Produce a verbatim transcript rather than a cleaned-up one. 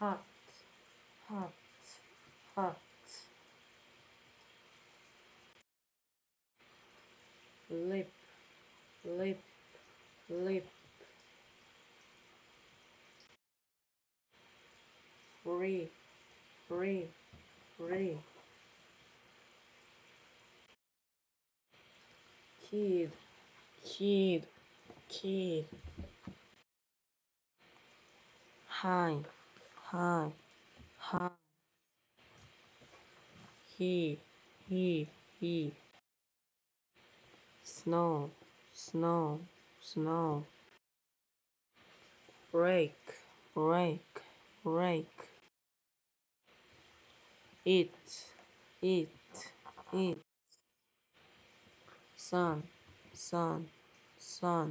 hot, hot, hot. Lip, lip, lip. Free, free, free. Kid, kid, kid. High, high, high. He, he, he. Snow, snow, snow. Break, break, break. Eat, eat, eat. Sun, sun, sun.